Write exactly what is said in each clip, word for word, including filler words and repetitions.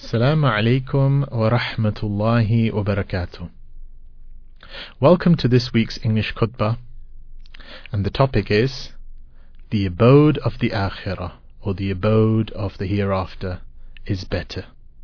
Assalamu alaikum wa rahmatullahi wa barakatuh. Welcome to this week's English khutbah, and the topic is the abode of the akhirah, or the abode of the hereafter is better.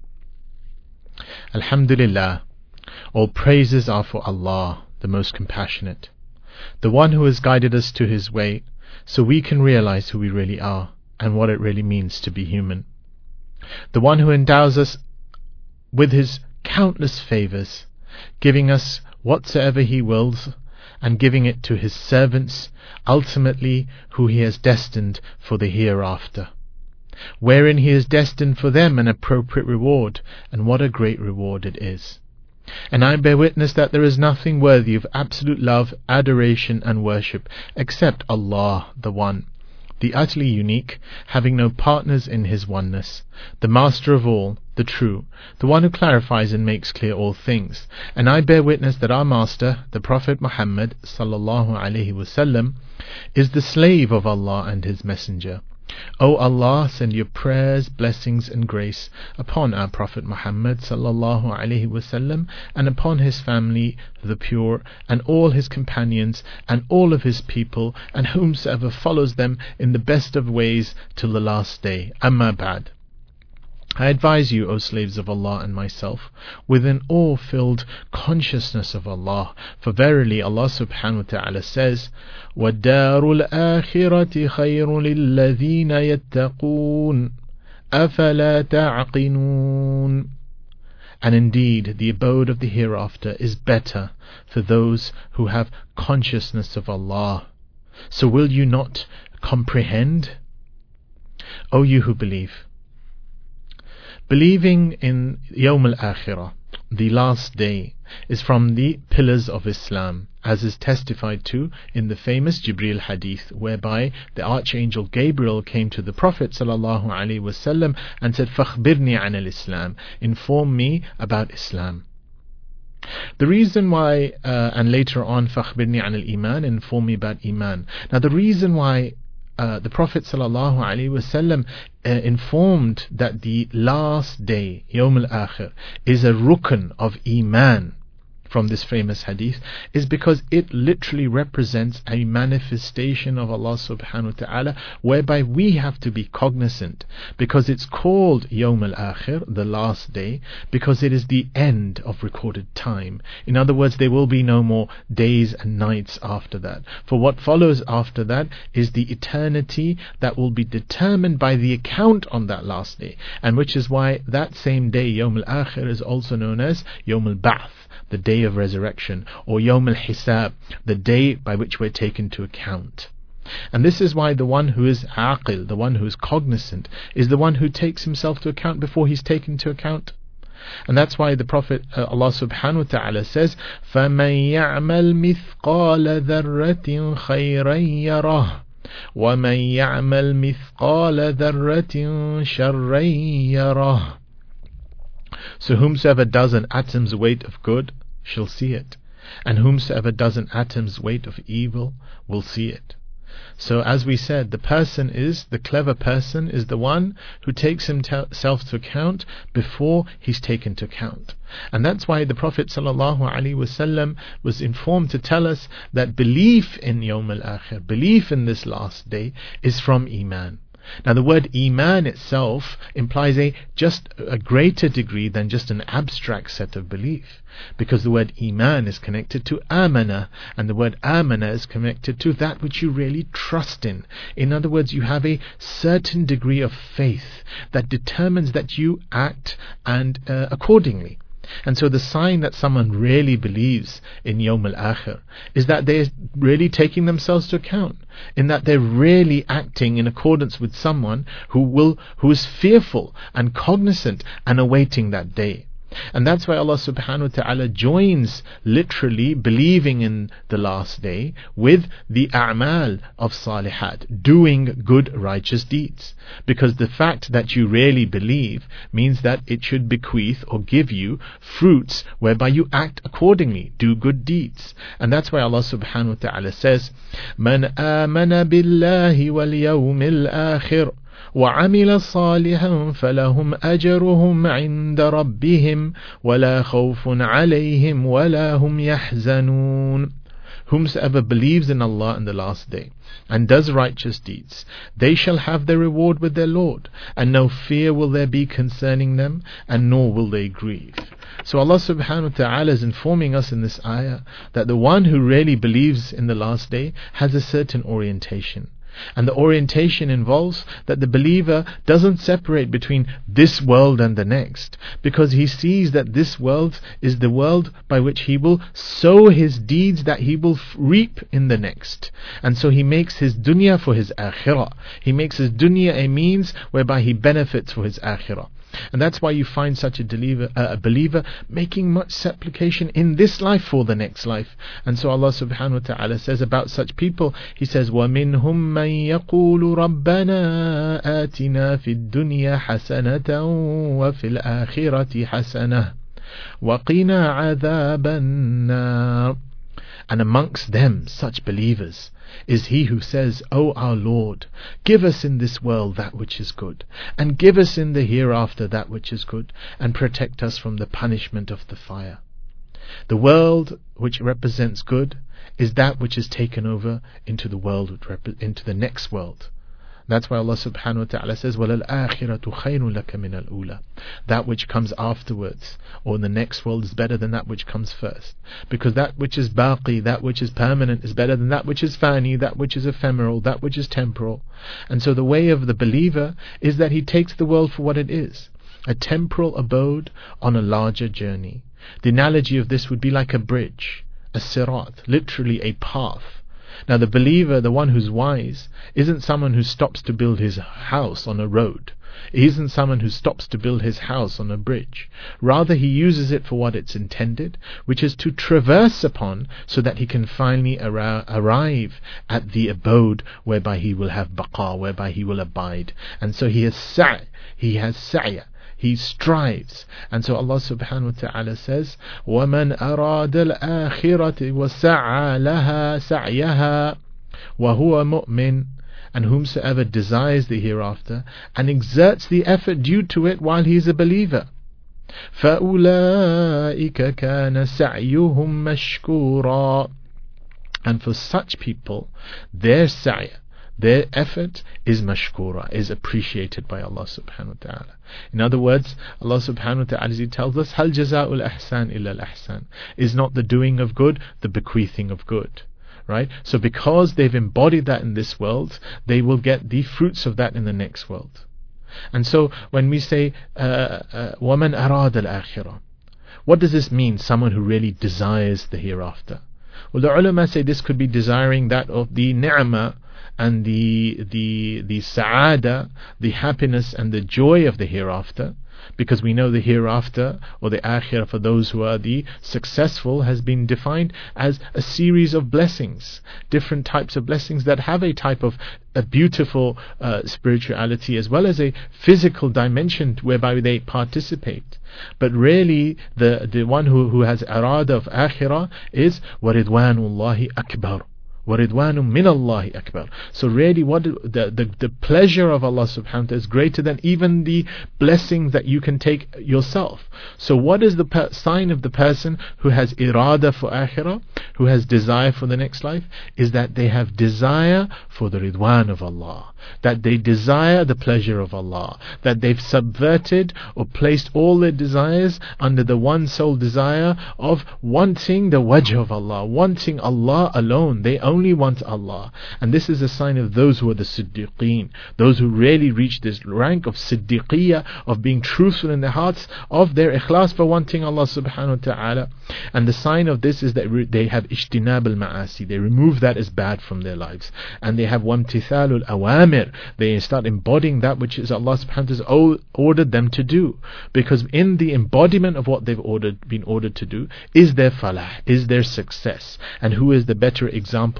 Alhamdulillah, all praises are for Allah, the most compassionate, the one who has guided us to his way so we can realize who we really are and what it really means to be human. The one who endows us with his countless favors, giving us whatsoever he wills and giving it to his servants, ultimately who he has destined for the hereafter, wherein he has destined for them an appropriate reward, and what a great reward it is. And I bear witness that there is nothing worthy of absolute love, adoration and worship except Allah, the One, the utterly unique, having no partners in his oneness, the master of all, the true, the one who clarifies and makes clear all things. And I bear witness that our master, the Prophet Muhammad sallallahu alaihi wasallam, is the slave of Allah and his messenger. O Allah, send your prayers, blessings and grace upon our Prophet Muhammad sallallahu alaihi wasallam, and upon his family, the pure, and all his companions, and all of his people, and whomsoever follows them in the best of ways till the last day. Amma ba'd. I advise you, O slaves of Allah and myself, with an awe-filled consciousness of Allah, for verily Allah subhanahu wa ta'ala says, وَالدَّارُ الْآخِرَةِ خَيْرٌ لِلَّذِينَ يَتَّقُونَ أَفَلَا تَعْقِنُونَ. And indeed, the abode of the hereafter is better for those who have consciousness of Allah. So will you not comprehend? O you who believe, believing in Yawm al-Akhirah, the last day, is from the pillars of Islam, as is testified to in the famous Jibreel hadith, whereby the Archangel Gabriel came to the Prophet sallallahu alaihi wasallam and said, "Fakhbirni an al-Islam, inform me about Islam." The reason why, uh, and later on, "Fakhbirni an al-Iman, inform me about Iman." Now, the reason why Uh, the Prophet sallallahu alaihi wasallam uh, informed that the last day, Yawm al-Akhir, is a rukn of Iman from this famous hadith, is because it literally represents a manifestation of Allah subhanahu wa ta'ala, whereby we have to be cognizant, because it's called Yawm al-Akhir, the last day, because it is the end of recorded time. In other words, there will be no more days and nights after that. For what follows after that is the eternity that will be determined by the account on that last day, and which is why that same day, Yawm al-Akhir, is also known as Yawm al-Ba'th, the day of resurrection, or Yawm al-Hisab, the day by which we're taken to account. And this is why the one who is aqil, the one who is cognizant, is the one who takes himself to account before he's taken to account. And that's why the Prophet, uh, Allah subhanahu wa ta'ala says, فَمَنْ يَعْمَلْ مِثْقَالَ ذَرَّةٍ خَيْرًا يَرَهُ وَمَنْ يَعْمَلْ مِثْقَالَ ذَرَّةٍ شَرًّا يَرَهُ. So whomsoever does an atom's weight of good shall see it, and whomsoever does an atom's weight of evil will see it. So as we said, the person is, the clever person is the one who takes himself to account before he's taken to account. And that's why the Prophet sallallahu alaihi wasallam was informed to tell us that belief in Yawm al-Akhir, belief in this last day, is from Iman. Now, the word Iman itself implies a just a greater degree than just an abstract set of belief, because the word Iman is connected to Amana, and the word Amana is connected to that which you really trust in. In other words, you have a certain degree of faith that determines that you act and uh, accordingly. And so the sign that someone really believes in Yawm al-Akhir is that they're really taking themselves to account, in that they're really acting in accordance with someone who will, who is fearful and cognizant and awaiting that day. And that's why Allah subhanahu wa ta'ala joins literally believing in the last day with the a'mal of salihat, doing good righteous deeds. Because the fact that you really believe means that it should bequeath or give you fruits whereby you act accordingly, do good deeds. And that's why Allah subhanahu wa ta'ala says, Man amana billahi wal yawmil akhir وَعَمِلَ صَالِحًا فَلَهُمْ أَجْرُهُمْ عِنْدَ رَبِّهِمْ وَلَا خَوْفٌ عَلَيْهِمْ وَلَا هُمْ يَحْزَنُونَ. Whomsoever believes in Allah and the last day, and does righteous deeds, they shall have their reward with their Lord, and no fear will there be concerning them, and nor will they grieve. So Allah subhanahu wa ta'ala is informing us in this ayah that the one who really believes in the last day has a certain orientation. And the orientation involves that the believer doesn't separate between this world and the next, because he sees that this world is the world by which he will sow his deeds that he will reap in the next. And so he makes his dunya for his akhirah. He makes his dunya a means whereby he benefits for his akhirah. And that's why you find such a believer, uh, a believer making much supplication in this life for the next life. And so Allah subhanahu wa ta'ala says about such people, He says, وَمِنْهُمْ مَنْ يَقُولُ رَبَّنَا آتِنَا فِي الدُّنْيَا حَسَنَةً وَفِي الْآخِرَةِ حَسَنَةً وَقِنَا عَذَابَ النَّارِ. And amongst them, such believers, is he who says, O our Lord, give us in this world that which is good, and give us in the hereafter that which is good, and protect us from the punishment of the fire. The world which represents good is that which is taken over into the world, into the next world. That's why Allah subhanahu wa ta'ala says, وَلَلْآخِرَةُ خَيْرٌ لَكَ مِنَ الْأُولَى. That which comes afterwards, or in the next world, is better than that which comes first. Because that which is baqi, that which is permanent, is better than that which is fani, that which is ephemeral, that which is temporal. And so the way of the believer is that he takes the world for what it is, a temporal abode on a larger journey. The analogy of this would be like a bridge, a sirat, literally a path. Now the believer, the one who's wise, isn't someone who stops to build his house on a road. He isn't someone who stops to build his house on a bridge. Rather, he uses it for what it's intended, which is to traverse upon, so that he can finally ar- arrive at the abode whereby he will have baqa, whereby he will abide. And so he has sa', he has sa'ya. He strives. And so Allah subhanahu wa ta'ala says, وَمَنْ أَرَادَ الْآخِرَةِ وَسَعَى لَهَا سَعْيَهَا وَهُوَ مُؤْمِنٌ. And whomsoever desires the hereafter and exerts the effort due to it while he is a believer, فَأُولَٰئِكَ كَانَ سَعْيُهُمْ مَشْكُورًا. And for such people, their sa'i, their effort is mashkura, is appreciated by Allah subhanahu wa ta'ala. In other words, Allah subhanahu wa ta'ala, as He tells us, Hal jaza'ul ahsan illa al-ahsan. Is not the doing of good the bequeathing of good? Right? So because they've embodied that in this world, they will get the fruits of that in the next world. And so when we say وَمَنْ أَرَادَ الْآخِرَةِ, what does this mean? Someone who really desires the hereafter. Well, the ulama say this could be desiring that of the ni'mah and the the the sa'ada, the happiness and the joy of the hereafter, because we know the hereafter, or the akhirah, for those who are the successful, has been defined as a series of blessings, different types of blessings that have a type of a beautiful uh, spirituality as well as a physical dimension whereby they participate. But really the the one who, who has arada of akhirah is waridwanullahi akbar. وَرِضْوَانٌ مِّنَ اللَّهِ أَكْبَرُ. So really what the, the, the pleasure of Allah subhanahu wa ta'ala is greater than even the blessings that you can take yourself. So what is the per- sign of the person who has irada for akhirah, who has desire for the next life? Is that they have desire for the ridwan of Allah, that they desire the pleasure of Allah, that they've subverted or placed all their desires under the one sole desire of wanting the wajh of Allah, wanting Allah alone. They only only want Allah. And this is a sign of those who are the siddiqeen, those who really reach this rank of siddiqiyah, of being truthful in their hearts, of their ikhlas for wanting Allah subhanahu wa ta'ala. And the sign of this is that re- they have ijtinab al-ma'asi, they remove that as bad from their lives, and they have wamtithal al-awamir, they start embodying that which is Allah subhanahu wa ta'ala ordered them to do, because in the embodiment of what they've ordered, been ordered to do, is their falah, is their success. And who is the better example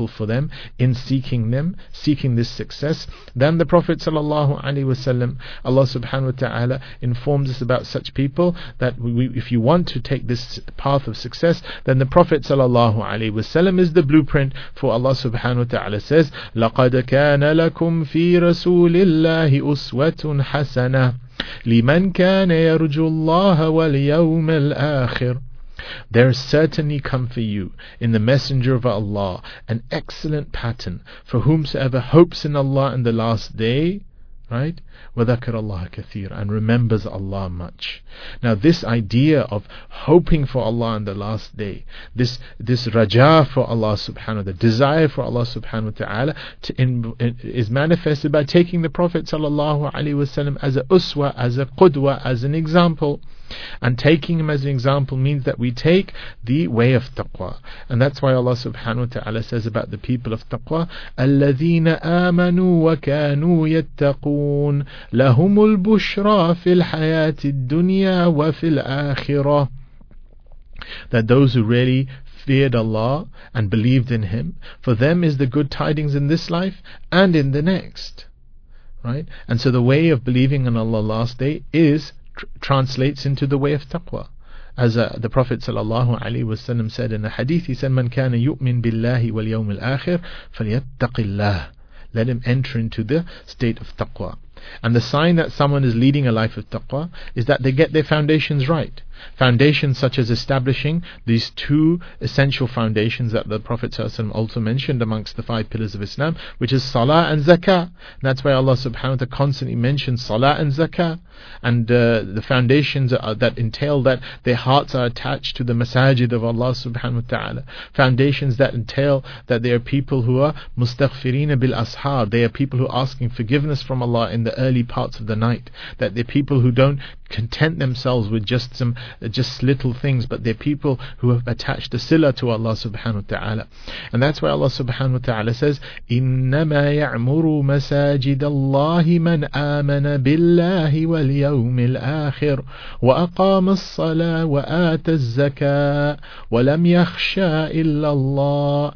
helpful for them in seeking them, seeking this success. Then the Prophet sallallahu alaihi wasallam, Allah subhanahu wa ta'ala informs us about such people that we, if you want to take this path of success, then the Prophet sallallahu alaihi wasallam is the blueprint. For Allah subhanahu wa ta'ala says, لَقَدْ كَانَ لَكُمْ فِي رَسُولِ اللَّهِ أُسْوَةٌ حَسَنَةٌ لِمَنْ كَانَ يَرْجُو اللَّهَ وَالْيَوْمَ الْآخِرَ. There certainly come for you in the Messenger of Allah an excellent pattern for whomsoever hopes in Allah in the last day, right? وَذَكَرَ اللَّهَ كَثِيرًا, and remembers Allah much. Now this idea of hoping for Allah in the last day, this this raja for Allah subhanahu wa ta'ala, the desire for Allah subhanahu wa ta'ala to in, in, is manifested by taking the Prophet sallallahu alaihi wasallam as a uswa, as a qudwa, as an example. And taking him as an example means that we take the way of taqwa. And that's why Allah subhanahu wa ta'ala says about the people of taqwa, الَّذِينَ آمَنُوا وَكَانُوا يَتَّقُونَ لَهُمُ الْبُشْرَى فِي الْحَيَاةِ الدُّنْيَا وَفِي الْآخِرَةِ. That those who really feared Allah and believed in Him, for them is the good tidings in this life and in the next. Right? And so the way of believing in Allah last day is translates into the way of taqwa. As uh, the Prophet sallallahu alaihi wasallam said in a hadith, he said, "Man kana yu'min billahi wal yawmil akhir falyattaqillah." Let him enter into the state of taqwa. And the sign that someone is leading a life of taqwa is that they get their foundations right. Foundations such as establishing these two essential foundations that the Prophet ﷺ also mentioned amongst the five pillars of Islam, which is salah and zakah. And that's why Allah subhanahu wa ta'ala constantly mentions salah and zakah. And uh, the foundations are, that entail that their hearts are attached to the masajid of Allah subhanahu wa ta'ala. Foundations that entail that they are people who are mustaghfirina bil ashar. They are people who are asking forgiveness from Allah in the early parts of the night. That they're people who don't content themselves with just some just little things, but they're people who have attached the sila to Allah subhanahu wa ta'ala. And that's why Allah subhanahu wa ta'ala says, إِنَّمَا يَعْمُرُ مَسَاجِدَ اللَّهِ مَنْ آمَنَ بِاللَّهِ وَالْيَوْمِ الْآخِرِ وَأَقَامَ الصَّلَاةَ وَآتَى الزَّكَاةَ وَلَمْ يَخْشَى إِلَّا اللَّهَ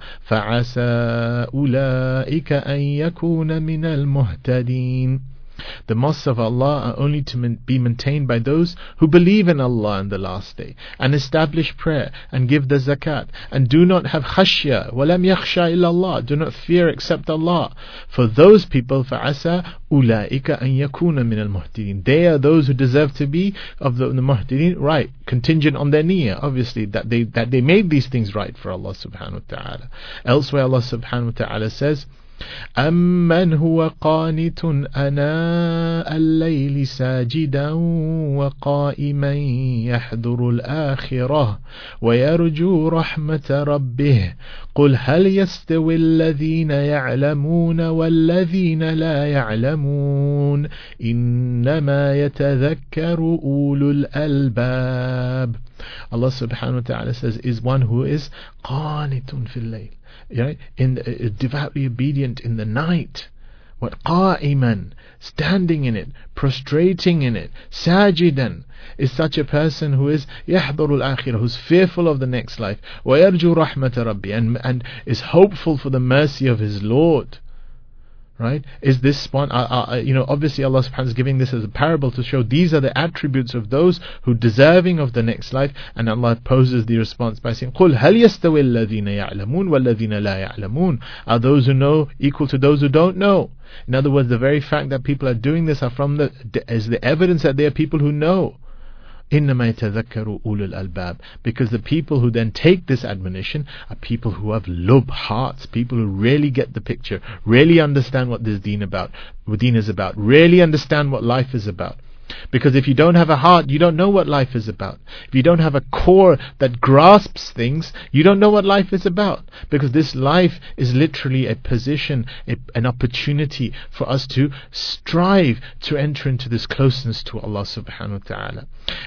فَعَسَى أُولَئِكَ أَنْ يَكُونَ مِنَ الْمُهْتَدِينَ. The mosques of Allah are only to be maintained by those who believe in Allah on the last day and establish prayer and give the zakat and do not have khashya, walam yakhsha illa Allah, do not fear except Allah. For those people, فَعَسَى أُولَئِكَ أَن يَكُونَ مِنَ الْمُهْتَدِينَ. They are those who deserve to be of the, the muhtadin, right, contingent on their niyyah, obviously, that they that they made these things right for Allah subhanahu wa ta'ala. Elsewhere Allah subhanahu wa ta'ala says, أَمَّنْ هُوَ قَانِتٌ أَنَاءَ اللَّيْلِ سَاجِدًا وَقَائِمًا يَحْذُرُ الْآخِرَةَ وَيَرْجُو رَحْمَةَ رَبِّهِ قُلْ هَلْ يَسْتَوِي الَّذِينَ يَعْلَمُونَ وَالَّذِينَ لَا يَعْلَمُونَ إِنَّمَا يَتَذَكَّرُ أُولُو الْأَلْبَابِ. Allah subhanahu wa ta'ala says, is one who is قَانِتٌ فِي اللَّيْلِ, right? In uh, devoutly obedient in the night. What? Qa'iman, standing in it, prostrating in it. Sajidan is such a person who is yahdurul akhirah, who's fearful of the next life. Wa yarju rahmata rabbi, and and is hopeful for the mercy of his Lord. Right? Is this one, uh, uh, you know, obviously Allah subhanahu wa ta'ala is giving this as a parable to show these are the attributes of those who deserving of the next life, and Allah poses the response by saying, قُلْ هَلْ يَسْتَوِي الَّذِينَ يَعْلَمُونَ وَالَّذِينَ لَا يَعْلَمُونَ. Are those who know equal to those who don't know? In other words, the very fact that people are doing this are from the, is the evidence that they are people who know. إِنَّمَا يَتَذَكَّرُ أُولُو الْأَلْبَابِ. Because the people who then take this admonition are people who have lub, hearts, people who really get the picture, really understand what this deen about, what deen is about, really understand what life is about. Because if you don't have a heart, you don't know what life is about. If you don't have a core that grasps things, you don't know what life is about. Because this life is literally a position, a, an opportunity for us to strive to enter into this closeness to Allah subhanahu wa ta'ala.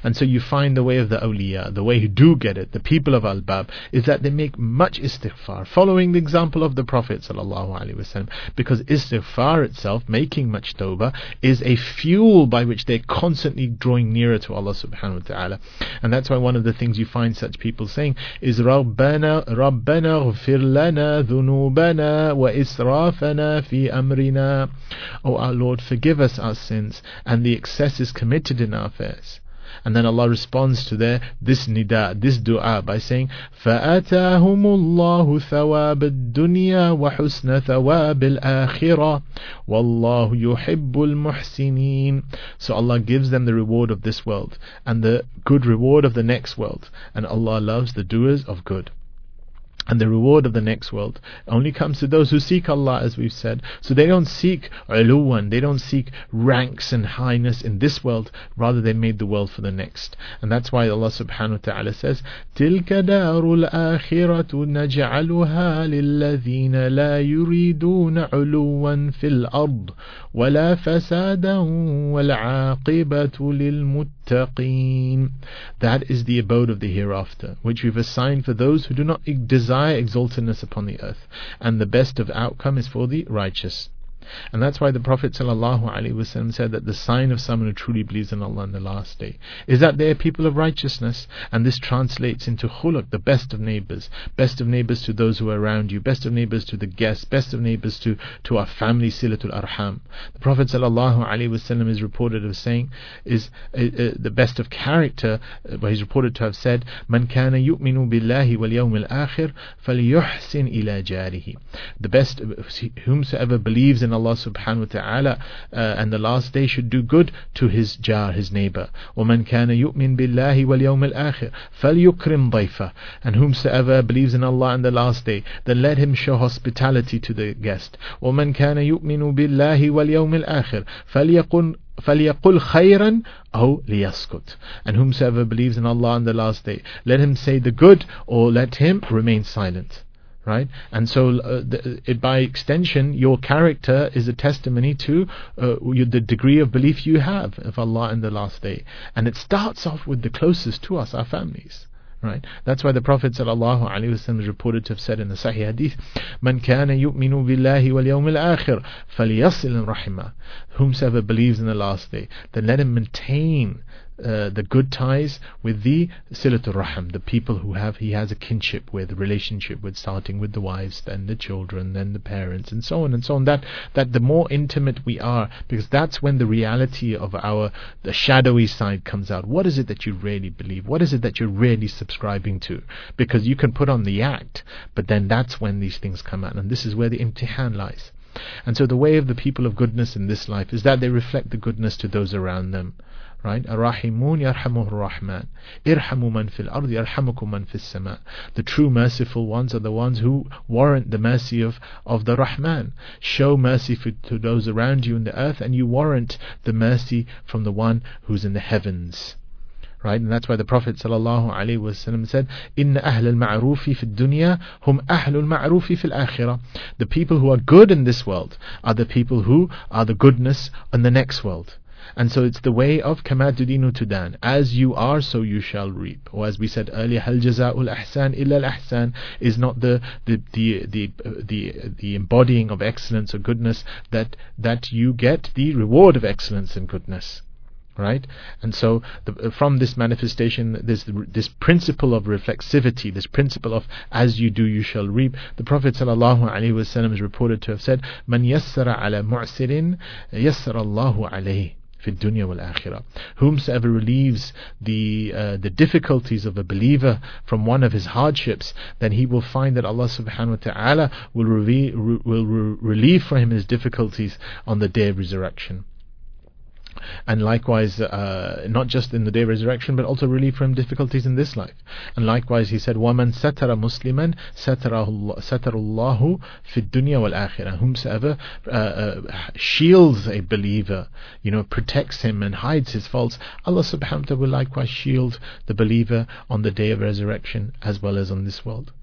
And so you find the way of the awliya, the way who do get it, the people of Al-Bab, is that they make much istighfar, following the example of the Prophet sallallahu alaihi wasallam, because istighfar itself, making much tawbah, is a fuel by which they're constantly drawing nearer to Allah subhanahu wa ta'ala. And that's why one of the things you find such people saying is Rabbana Rabbana ghfir lana dhunubana wa israfana fi amrina. Oh our Lord, forgive us our sins and the excesses committed in our affairs. And then Allah responds to their this nida, this dua, by saying, فَأَتَاهُمُ اللَّهُ ثَوَابَ الدُّنْيَا وَحُسْنَ ثَوَابِ الْآخِرَةِ وَاللَّهُ يُحِبُّ الْمُحْسِنِينَ. So Allah gives them the reward of this world and the good reward of the next world, and Allah loves the doers of good. And the reward of the next world only comes to those who seek Allah, as we've said. So they don't seek uluwan, they don't seek ranks and highness in this world, rather they made the world for the next. And that's why Allah subhanahu wa ta'ala says, تِلْكَ دَارُ الْآخِرَةُ نَجْعَلُهَا لِلَّذِينَ لَا يُرِيدُونَ عُلُوًّا فِي الْأَرْضِ وَلَا فَسَادًا وَالْعَاقِبَةُ لِلْمُتَّقِينَ. That is the abode of the hereafter, which we've assigned for those who do not desire exaltedness upon the earth, and the best of outcome is for the righteous. And that's why the Prophet ﷺ said that the sign of someone who truly believes in Allah in the last day is that they are people of righteousness, and this translates into khuluq, the best of neighbors, best of neighbors to those who are around you, best of neighbors to the guests, best of neighbors to, to our family, silatul arham. The Prophet ﷺ is reported of saying, is uh, uh, the best of character, uh, where he's reported to have said, Man kana yu'minu billahi wal yawmil akhir falyuhsin ila jarihi. The best, whomsoever believes in Allah subhanahu wa ta'ala uh, and the last day should do good to his jar, his neighbor. وَمَنْ كَانَ يُؤْمِن بِاللَّهِ وَالْيَوْمِ الْآخِرِ فَلْيُكْرِمْ ضَيْفَهُ. And whomsoever believes in Allah and the last day, then let him show hospitality to the guest. وَمَنْ كَانَ يُؤْمِنُ بِاللَّهِ وَالْيَوْمِ الْآخِرِ فَلْيَقُلْ فَلْيَقُلْ خَيْرًا أَوْ لِيَسْكُتْ. And whomsoever believes in Allah and the last day, let him say the good or let him remain silent. Right? And so uh, the, it, by extension, your character is a testimony to uh, the degree of belief you have of Allah and the last day. And it starts off with the closest to us, our families. Right? That's why the Prophet ﷺ is reported to have said in the Sahih Hadith, Man kana yu'minu billahi wal yawmil akhir falyasil rahimah. Whomsoever believes in the last day, then let him maintain Uh, the good ties with the silatul rahim, the people who have he has a kinship with, a relationship with, starting with the wives, then the children, then the parents, and so on and so on. That that the more intimate we are, because that's when the reality of our the shadowy side comes out. What is it that you really believe? What is it that you're really subscribing to? Because you can put on the act, but then that's when these things come out, and this is where the imtihan lies. And so the way of the people of goodness in this life is that they reflect the goodness to those around them. Right? Ar-Rahimun yarhamuhur Rahman. Irhamu man fil ard yarhamukum man fis sama. The true merciful ones are the ones who warrant the mercy of, of the Rahman. Show mercy for, to those around you in the earth, and you warrant the mercy from the one who's in the heavens. Right? And that's why the Prophet ﷺ said, Inna ahl al-ma'rufi fi dunya hum ahl al-ma'rufi fi al-akhirah. The people who are good in this world are the people who are the goodness in the next world. And so it's the way of kama tudinu tudan. As you are, so you shall reap. Or as we said earlier, hal jaza'ul ahsan illa al ahsan, is not the the the the the, the embodying of excellence or goodness that that you get the reward of excellence and goodness. Right? And so the, from this manifestation, this this principle of reflexivity, this principle of as you do you shall reap, the Prophet ﷺ is reported to have said, Man yassara ala mu'sirin yassara Allahu alayhi fi dunya wal akhirah. Whomsoever relieves the uh, the difficulties of a believer from one of his hardships, then he will find that Allah subhanahu wa ta'ala will, re- will re- relieve for him his difficulties on the day of resurrection. And likewise, uh, not just in the day of resurrection, but also relieve from difficulties in this life. And likewise, he said, وَمَنْ سَتَرَ مُسْلِمًا سَتَرَ اللَّهُ فِي الدُّنْيَا وَالْآخِرَةِ. Whomsoever uh, uh, shields a believer, you know, protects him and hides his faults, Allah subhanahu wa ta'ala will likewise shield the believer on the day of resurrection as well as on this world.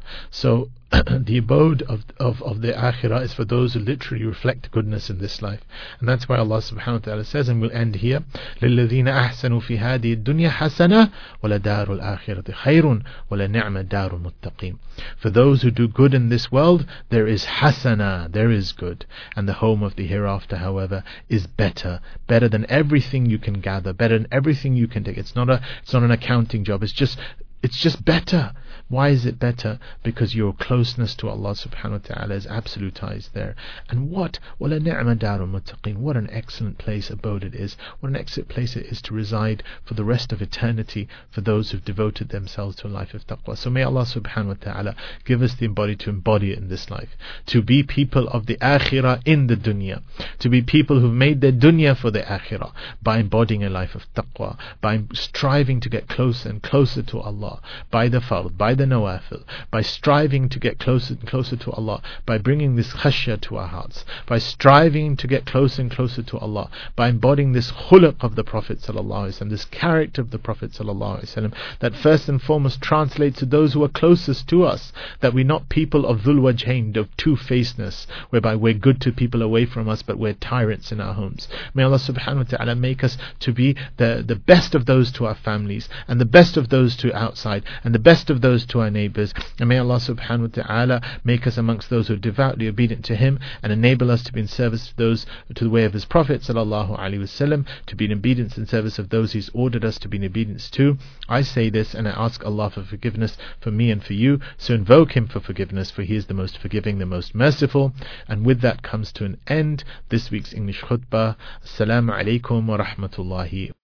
So the abode of, of, of the akhirah is for those who literally reflect goodness in this life. And that's why Allah subhanahu wa ta'ala says, and we'll end here, لِلَّذِينَ أَحْسَنُوا فِي هَذِهِ الدُّنْيَا حَسَنَةٌ وَلَدَارُ الْآخِرَةِ خَيْرٌ وَلَنِعْمَ دَارُ الْمُتَّقِينَ. For those who do good in this world, there is hasana, there is good. And the home of the hereafter, however, is better. Better than everything you can gather, better than everything you can take. It's not a, it's not an accounting job, it's just It's just better. Why is it better? Because your closeness to Allah subhanahu wa ta'ala is absolutized there. And what? وَلَنِعْمَ دَارُ الْمُتَّقِينَ. What an excellent place abode it is. What an excellent place it is to reside for the rest of eternity for those who've devoted themselves to a life of taqwa. So may Allah subhanahu wa ta'ala give us the embody to embody it in this life. To be people of the akhirah in the dunya. To be people who've made their dunya for the akhirah by embodying a life of taqwa, by striving to get closer and closer to Allah, by the fard, by the nawafil, by striving to get closer and closer to Allah, by bringing this khashya to our hearts, by striving to get closer and closer to Allah, by embodying this khuluq of the Prophet ﷺ, this character of the Prophet ﷺ, that first and foremost translates to those who are closest to us, that we're not people of dhul wajhain, of two-facedness, whereby we're good to people away from us, but we're tyrants in our homes. May Allah subhanahu wa ta'ala make us to be the, the best of those to our families, and the best of those to outside, and the best of those to our neighbors. And may Allah subhanahu wa ta'ala make us amongst those who are devoutly obedient to Him, and enable us to be in service to those, to the way of His Prophet sallallahu alaihi wasallam, to be in obedience and service of those He's ordered us to be in obedience to. I say this and I ask Allah for forgiveness for me and for you, so invoke Him for forgiveness, for He is the most forgiving, the most merciful. And with that comes to an end this week's English khutbah. Assalamu alaikum wa rahmatullahi